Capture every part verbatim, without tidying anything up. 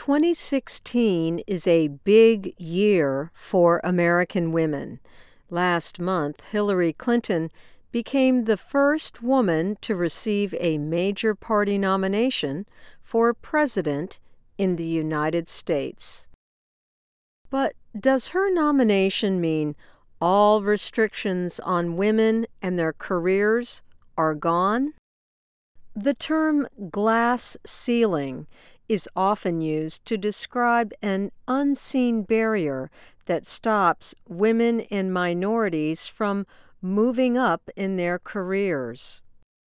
twenty sixteen is a big year for American women. Last month, Hillary Clinton became the first woman to receive a major party nomination for president in the United States. But does her nomination mean all restrictions on women and their careers are gone? The term glass ceiling is often used to describe an unseen barrier that stops women and minorities from moving up in their careers.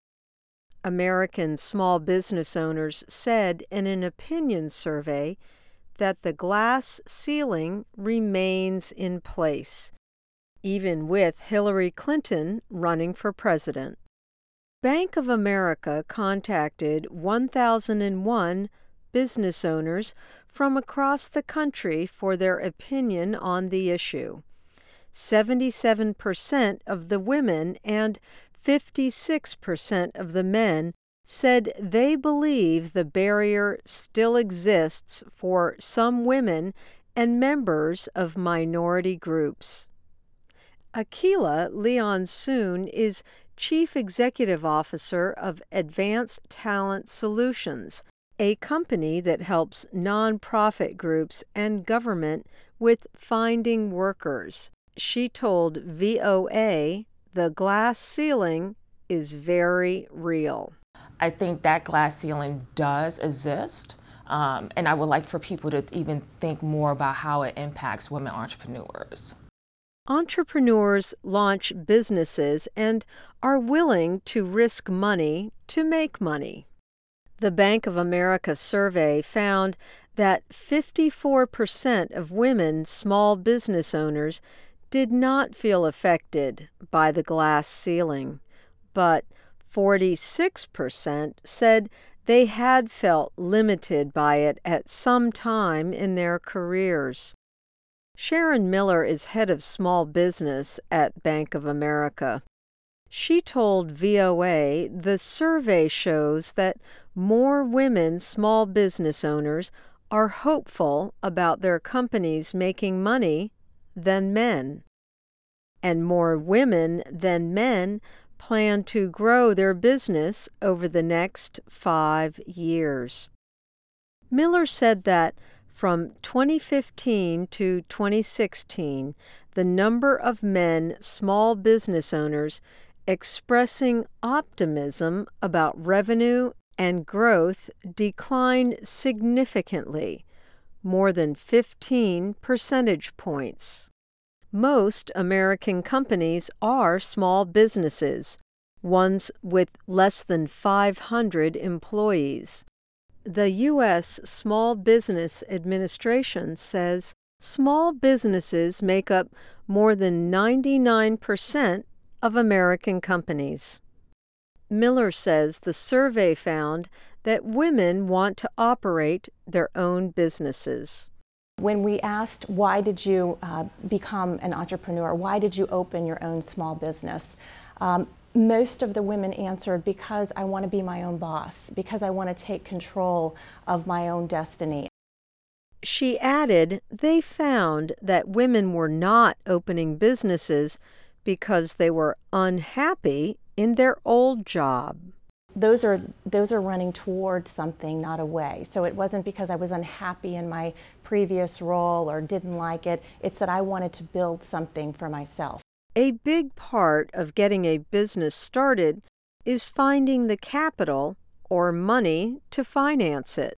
American small business owners said in an opinion survey that the glass ceiling remains in place, even with Hillary Clinton running for president. Bank of America contacted one thousand one business owners from across the country for their opinion on the issue. seventy-seven percent of the women and fifty-six percent of the men said they believe the barrier still exists for some women and members of minority groups. Akila Leon-Soon is Chief Executive Officer of Advanced Talent Solutions, a company that helps nonprofit groups and government with finding workers. She told V O A the glass ceiling is very real. I think that glass ceiling does exist, um, and I would like for people to even think more about how it impacts women entrepreneurs. Entrepreneurs launch businesses and are willing to risk money to make money. The Bank of America survey found that fifty-four percent of women small business owners did not feel affected by the glass ceiling, but forty-six percent said they had felt limited by it at some time in their careers. Sharon Miller is head of small business at Bank of America. She told V O A the survey shows that more women small business owners are hopeful about their companies making money than men, and more women than men plan to grow their business over the next five years. Miller said that from twenty fifteen to twenty sixteen, the number of men small business owners expressing optimism about revenue and growth declined significantly, more than fifteen percentage points. Most American companies are small businesses, ones with less than five hundred employees. The U S Small Business Administration says small businesses make up more than ninety-nine percent of American companies. Miller says the survey found that women want to operate their own businesses. When we asked, why did you uh, become an entrepreneur? Why did you open your own small business? Um, most of the women answered, because I want to be my own boss, because I want to take control of my own destiny. She added they found that women were not opening businesses because they were unhappy in their old job. Those are, those are running toward something, not away. So it wasn't because I was unhappy in my previous role or didn't like it. It's that I wanted to build something for myself. A big part of getting a business started is finding the capital or money to finance it.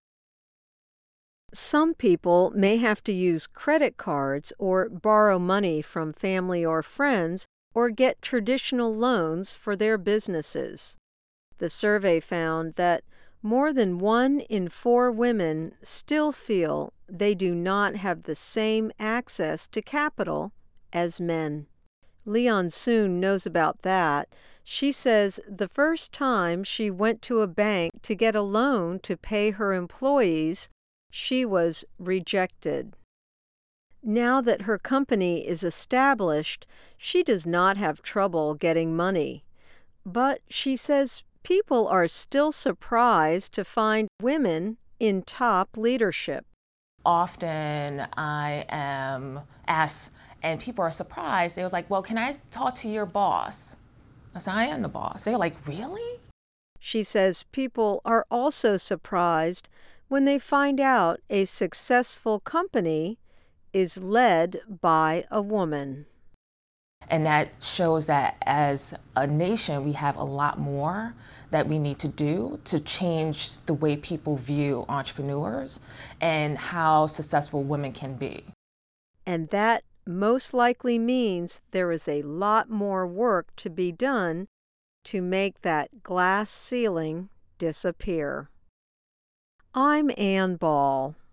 Some people may have to use credit cards or borrow money from family or friends or get traditional loans for their businesses. The survey found that more than one in four women still feel they do not have the same access to capital as men. Leon-Soon knows about that. She says the first time she went to a bank to get a loan to pay her employees, she was rejected. Now that her company is established, she does not have trouble getting money. But she says people are still surprised to find women in top leadership. Often I am asked, and people are surprised. They was like, well, can I talk to your boss? I said, I am the boss. They're like, really? She says people are also surprised when they find out a successful company is led by a woman. And that shows that as a nation, we have a lot more that we need to do to change the way people view entrepreneurs and how successful women can be. And that most likely means there is a lot more work to be done to make that glass ceiling disappear. I'm Ann Ball.